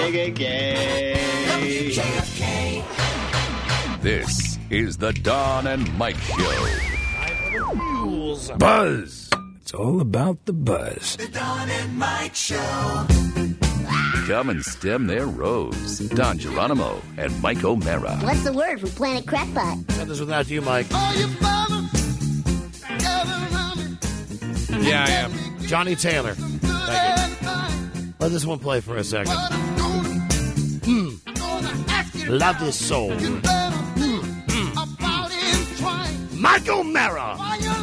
KKK. This is the Don and Mike Show. Buzz. It's all about the buzz. The Don and Mike Show. Come and stem their rose. Don Geronimo and Mike O'Mara. What's the word from Planet Crackpot? Send this without you, Mike. Yeah, I am. Johnny Taylor. Thank you. Let this one play for a second. Love this soul. Mike O'Mara.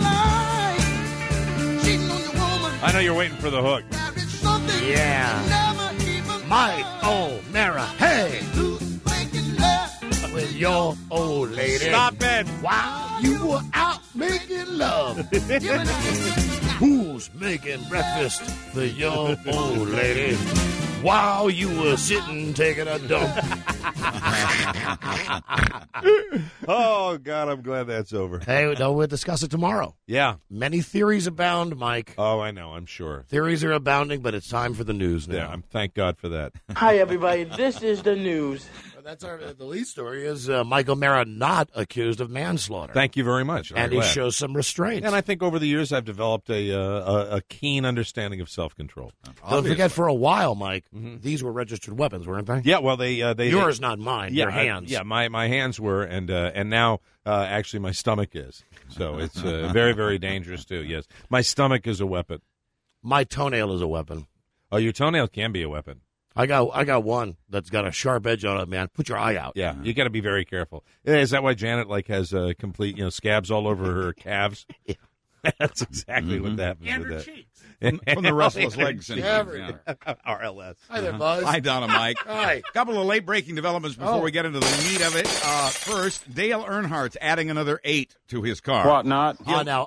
I know you're waiting for the hook. Yeah. Mike O'Mara. Hey. With your old lady. Stop it. Wow, you were out making love. Who's making breakfast for your old lady while you were sitting taking a dump? Oh, God, I'm glad that's over. Hey, no, we'll discuss it tomorrow. Yeah. Many theories abound, Mike. Oh, I know, I'm sure. Theories are abounding, but it's time for the news now. Yeah, thank God for that. Hi, everybody. This is the news. That's the lead story is Mike O'Mara not accused of manslaughter. Thank you very much. And he shows some restraint. And I think over the years I've developed a keen understanding of self-control. Don't forget, for a while, Mike, these were registered weapons, weren't they? Yeah, well, they yours, not mine. Yeah, your hands. My hands were, and now actually my stomach is. So it's very, very dangerous too. Yes, my stomach is a weapon. My toenail is a weapon. Oh, your toenail can be a weapon. I got one that's got a sharp edge on it, man. Put your eye out. Yeah, you got to be very careful. Is that why Janet has complete scabs all over her calves? Yeah. That's exactly what happens and with her that. cheeks. From the restless leg syndrome. RLS. Hi there, Buzz. Hi, Don and Mike. Hi. Couple of late-breaking developments before we get into the meat of it. First, Dale Earnhardt's adding another 8 to his car. What not? Now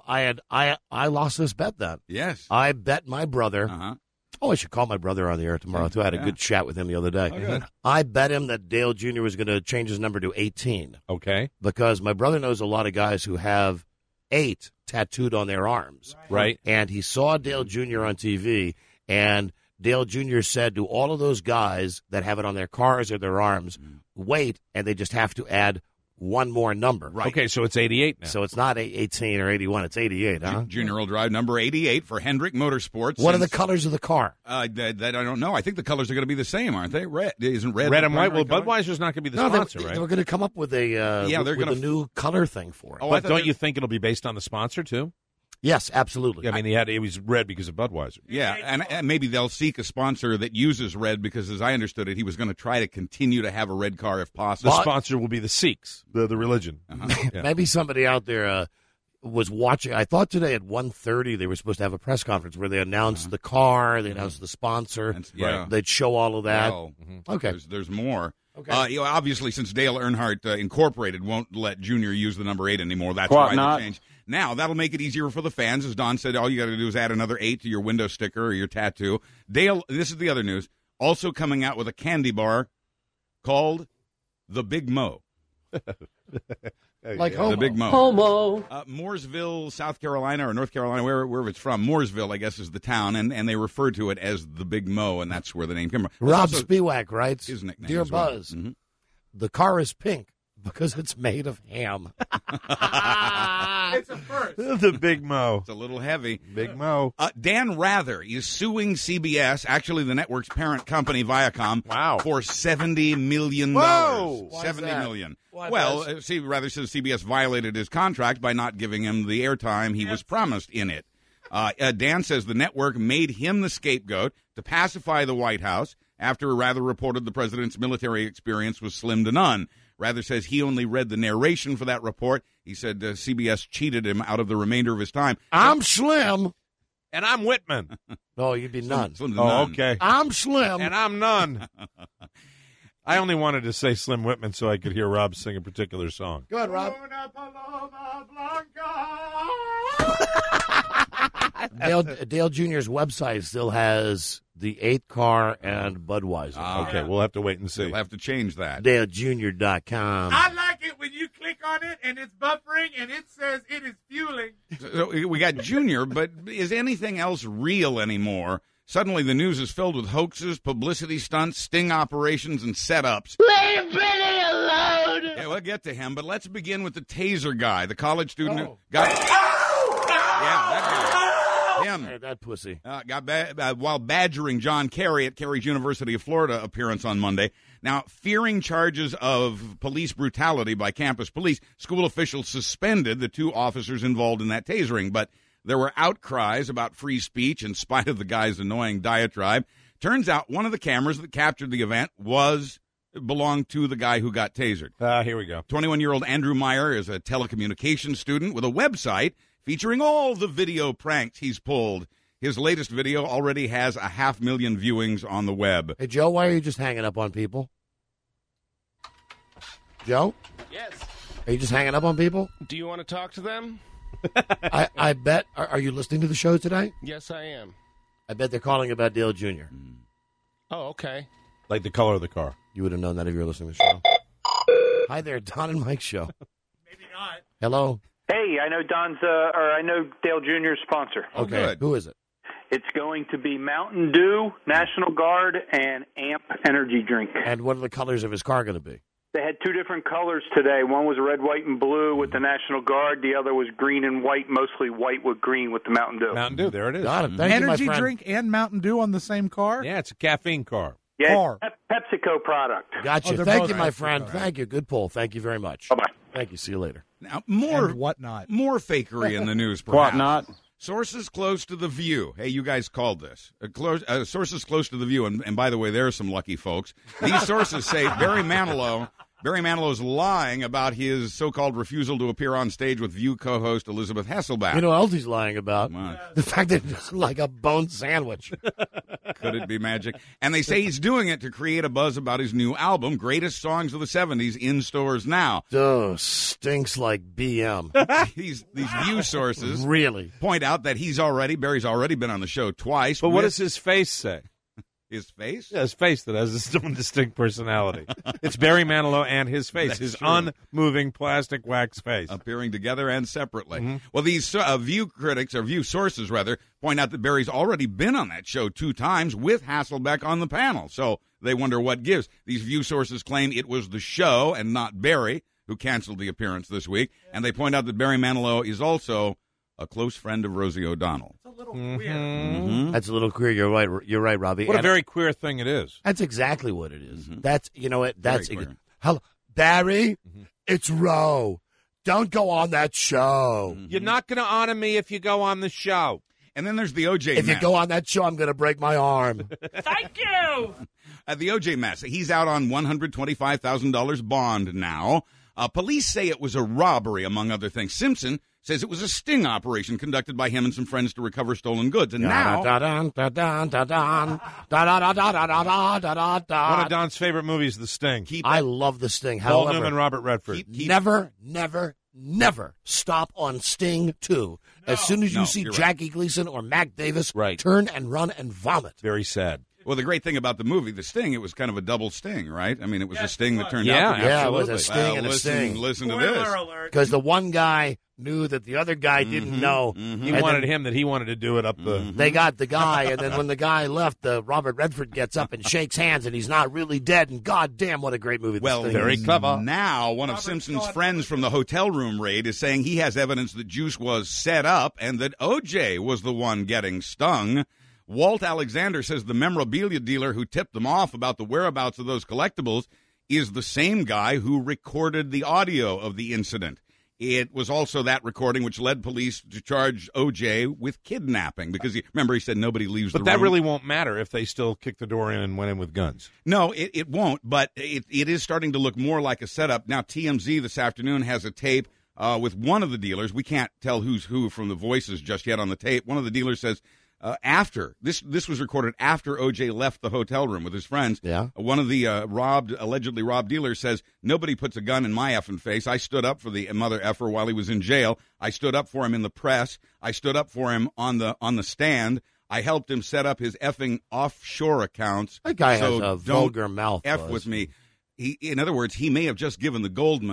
I lost this bet then. Yes. I bet my brother. Uh-huh. Oh, I should call my brother on the air tomorrow, too. I had a good chat with him the other day. Oh, good. I bet him that Dale Jr. was going to change his number to 18. Okay. Because my brother knows a lot of guys who have 8 tattooed on their arms. Right. And he saw Dale Jr. on TV, and Dale Jr. said to all of those guys that have it on their cars or their arms, wait, and they just have to add one more number. Right. Okay, so it's 88 now. So it's not 18 or 81, it's 88, huh? Junior will drive number 88 for Hendrick Motorsports. What are the colors of the car? That I don't know. I think the colors are going to be the same, aren't they? Red isn't red. Red and white. Well, color? Budweiser's not going to be the No, sponsor, they right? were going to come up with a they're a new color thing for it. Oh, But don't you think it'll be based on the sponsor, too? Yes, absolutely. I mean, it was red because of Budweiser. Yeah, and maybe they'll seek a sponsor that uses red because, as I understood it, he was going to try to continue to have a red car if possible. The sponsor will be the Sikhs, the religion. Uh-huh. Maybe somebody out there was watching. I thought today at 1:30 they were supposed to have a press conference where they announced the car, they announced the sponsor. Yeah. They'd show all of that. Well, Okay. There's more. Okay. Obviously, since Dale Earnhardt Incorporated won't let Junior use the number 8 anymore, that's What why not? they changed. Now, that'll make it easier for the fans. As Don said, all you got to do is add another 8 to your window sticker or your tattoo. Dale, this is the other news, also coming out with a candy bar called the Big Mo. Like The Big Mo. Homo. Mooresville, South Carolina, or North Carolina, wherever it's from. Mooresville, I guess, is the town, and they refer to it as the Big Mo, and that's where the name came from. Rob Also Spiewak writes, his nickname Dear as well. Buzz, Mhm. the car is pink because it's made of ham. It's a first. The Big Mo. It's a little heavy. Big Mo. Dan Rather is suing CBS, actually the network's parent company, Viacom, Wow. for $70 million. Whoa! Why is $70 that? million. Why, Well, Buzz? Rather says CBS violated his contract by not giving him the airtime he was promised in it. Dan says the network made him the scapegoat to pacify the White House after Rather reported the president's military experience was slim to none. Rather says he only read the narration for that report. He said CBS cheated him out of the remainder of his time. I'm slim. And I'm Whitman. No, you'd be none. Slim to Oh, none. okay. I'm slim. And I'm none. I only wanted to say Slim Whitman so I could hear Rob sing a particular song. Go ahead, Rob. Dale Jr.'s website still has the 8 car and Budweiser. Okay, we'll have to wait and see. We'll have to change that. DaleJr.com. I like it when you click on it and it's buffering and it says it is fueling. So we got Junior, but is anything else real anymore? Suddenly, the news is filled with hoaxes, publicity stunts, sting operations, and setups. Leave Billy alone! Yeah, we'll get to him, but let's begin with the taser guy, the college student who got... Yeah, that guy. Him. Hey, that pussy. While badgering John Kerry at Kerry's University of Florida appearance on Monday. Now, fearing charges of police brutality by campus police, school officials suspended the 2 officers involved in that tasering, but there were outcries about free speech in spite of the guy's annoying diatribe. Turns out one of the cameras that captured the event belonged to the guy who got tasered. Here we go. 21-year-old Andrew Meyer is a telecommunications student with a website featuring all the video pranks he's pulled. His latest video already has 500,000 viewings on the web. Hey, Joe, why are you just hanging up on people? Joe? Yes. Are you just hanging up on people? Do you want to talk to them? I bet. Are you listening to the show today? Yes, I am. I bet they're calling about Dale Jr. Oh, okay. Like the color of the car. You would have known that if you were listening to the show. Hi there, Don and Mike show. Maybe not. Hello. Hey, I know I know Dale Jr.'s sponsor. Oh, Okay, good. who is it? It's going to be Mountain Dew, National Guard, and AMP energy drink. And what are the colors of his car going to be? They had 2 different colors today. One was red, white, and blue with the National Guard. The other was green and white, mostly white with green with the Mountain Dew. Mountain Dew, there it is. Got it. Thank Energy you, my friend. drink and Mountain Dew on the same car? Yeah, it's a caffeine car. Yeah, Car. PepsiCo product. Gotcha. Oh, they're Thank both you, my right. friend. All right. Thank you. Good pull. Thank you very much. Bye-bye. Thank you. See you later. Now, more And whatnot. More fakery in the news, perhaps. Sources close to The View. Hey, you guys called this. Sources close to The View, and by the way, there are some lucky folks. These sources say Barry Manilow's lying about his so-called refusal to appear on stage with View co-host Elizabeth Hasselbeck. You know what else he's lying about? What? The fact that it's like a bone sandwich. Could it be magic? And they say he's doing it to create a buzz about his new album, Greatest Songs of the 70s, in stores now. Oh, stinks like BM. These View sources Really? point out that Barry's already been on the show twice. But what with does his face say? his face? Yeah, his face that has his own distinct personality. It's Barry Manilow and his face, That's his true. unmoving plastic wax face. Appearing together and separately. Well, these View critics, or View sources rather, point out that Barry's already been on that show 2 times with Hasselbeck on the panel. So they wonder what gives. These View sources claim it was the show and not Barry who canceled the appearance this week. And they point out that Barry Manilow is also a close friend of Rosie O'Donnell. It's a little weird. That's a little queer. You're right, Robbie. What a And very queer thing it is. that's exactly what it is. That's, you know what? That's Very queer. Hello, Barry. It's Roe. Don't go on that show. You're not going to honor me if you go on the show. And then there's the OJ If you mess. go on that show, I'm going to break my arm. Thank you. The OJ mess. He's out on $125,000 bond now. Police say it was a robbery, among other things. Simpson says it was a sting operation conducted by him and some friends to recover stolen goods. And now, One of Don's favorite movies, The Sting. I love the Sting. Paul However, Newman, Robert Redford. never stop on Sting 2. As soon as you see you're right. Jackie Gleason or Mac Davis, Right. turn and run and vomit. Very sad. well, the great thing about the movie, The Sting, it was kind of a double sting, right? I mean, it was a Yes, sting it that was. turned Yeah, out to be Yeah, it was a absolutely. sting and a sting. Listen to Spoiler this. alert. Because the one guy knew that the other guy didn't know. He And wanted then him that he wanted to do it up the... They got the guy, and then when the guy left, Robert Redford gets up and shakes hands, and he's not really dead. And goddamn, what a great movie! Well, this thing very is. clever. Now, one of Robert Simpson's Shaw- friends from the hotel room raid is saying he has evidence that Juice was set up and that OJ was the one getting stung. Walt Alexander says the memorabilia dealer who tipped them off about the whereabouts of those collectibles is the same guy who recorded the audio of the incident. It was also that recording which led police to charge OJ with kidnapping because, remember, he said nobody leaves the But room. that really won't matter if they still kick the door in and went in with guns. No, it won't, but it is starting to look more like a setup. Now, TMZ this afternoon has a tape with one of the dealers. We can't tell who's who from the voices just yet on the tape. One of the dealers says after, this was recorded after OJ left the hotel room with his friends. Yeah. One of the allegedly robbed dealers says, nobody puts a gun in my effing face. I stood up for the mother effer while he was in jail. I stood up for him in the press. I stood up for him on the stand. I helped him set up his effing offshore accounts. That guy So has a don't vulgar mouth. F Buzz. with me. In other words, he may have just given the Goldmans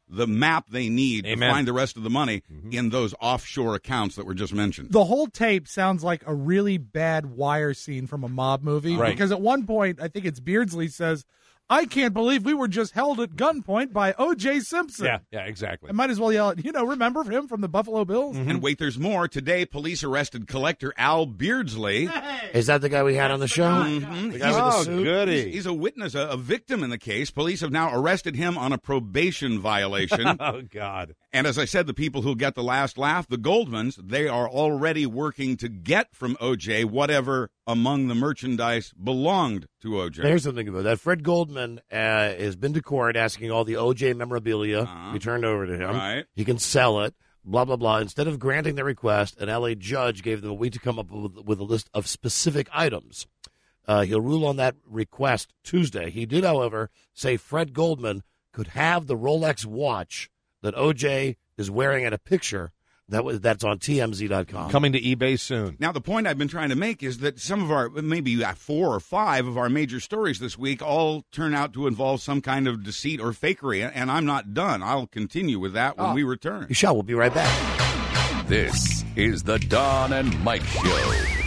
the map they need Amen. to find the rest of the money in those offshore accounts that were just mentioned. The whole tape sounds like a really bad Wire scene from a mob movie. Right. Because at one point, I think it's Beardsley says, I can't believe we were just held at gunpoint by O.J. Simpson. Yeah, exactly. I might as well yell at, remember him from the Buffalo Bills? And wait, there's more. Today, police arrested collector Al Beardsley. Is that the guy we had on the show? The guy with the suit? goody. He's a witness, a victim in the case. Police have now arrested him on a probation violation. Oh, God. And as I said, the people who get the last laugh, the Goldmans, they are already working to get from O.J. whatever among the merchandise belonged to O.J. Here's something about that. Fred Goldman has been to court asking all the O.J. memorabilia be turned over to him. Right. He can sell it, blah, blah, blah. Instead of granting the request, an L.A. judge gave them a week to come up with a list of specific items. He'll rule on that request Tuesday. He did, however, say Fred Goldman could have the Rolex watch that O.J. is wearing at a picture that's on TMZ.com. Coming to eBay soon. Now, the point I've been trying to make is that some of our, maybe 4 or 5 of our major stories this week all turn out to involve some kind of deceit or fakery, and I'm not done. I'll continue with that when we return. You shall. We'll be right back. This is the Don and Mike Show.